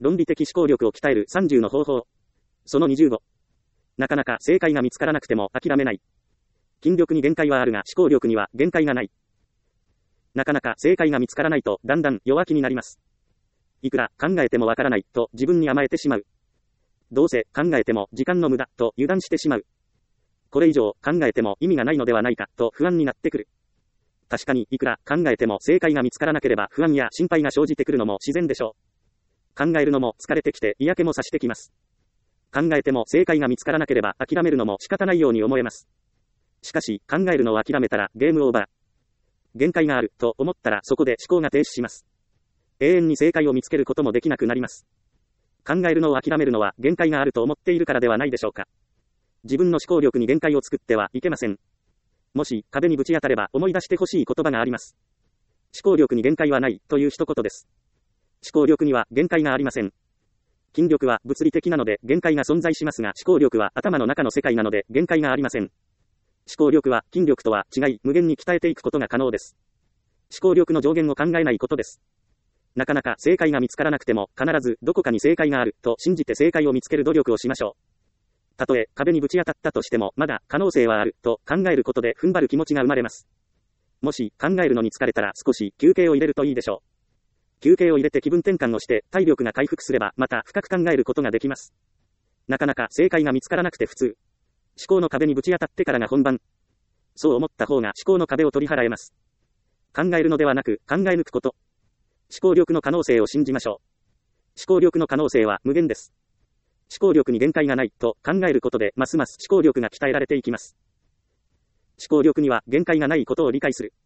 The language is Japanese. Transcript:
論理的思考力を鍛える30の方法。その25。なかなか正解が見つからなくても諦めない。筋力に限界はあるが思考力には限界がない。なかなか正解が見つからないとだんだん弱気になります。いくら考えてもわからないと自分に甘えてしまう。どうせ考えても時間の無駄と油断してしまう。これ以上考えても意味がないのではないかと不安になってくる。確かにいくら考えても正解が見つからなければ不安や心配が生じてくるのも自然でしょう。考えるのも疲れてきて嫌気もさしてきます。考えても正解が見つからなければ諦めるのも仕方ないように思えます。しかし考えるのを諦めたらゲームオーバー。限界があると思ったらそこで思考が停止します。永遠に正解を見つけることもできなくなります。考えるのを諦めるのは限界があると思っているからではないでしょうか。自分の思考力に限界を作ってはいけません。もし壁にぶち当たれば思い出してほしい言葉があります。思考力に限界はないという一言です。思考力には限界がありません。筋力は物理的なので限界が存在しますが思考力は頭の中の世界なので限界がありません。思考力は筋力とは違い無限に鍛えていくことが可能です。思考力の上限を考えないことです。なかなか正解が見つからなくても必ずどこかに正解があると信じて正解を見つける努力をしましょう。たとえ壁にぶち当たったとしてもまだ可能性はあると考えることで踏ん張る気持ちが生まれます。もし考えるのに疲れたら少し休憩を入れるといいでしょう。休憩を入れて気分転換をして体力が回復すればまた深く考えることができます。なかなか正解が見つからなくて普通。思考の壁にぶち当たってからが本番。そう思った方が思考の壁を取り払えます。考えるのではなく考え抜くこと。思考力の可能性を信じましょう。思考力の可能性は無限です。思考力に限界がないと考えることでますます思考力が鍛えられていきます。思考力には限界がないことを理解する。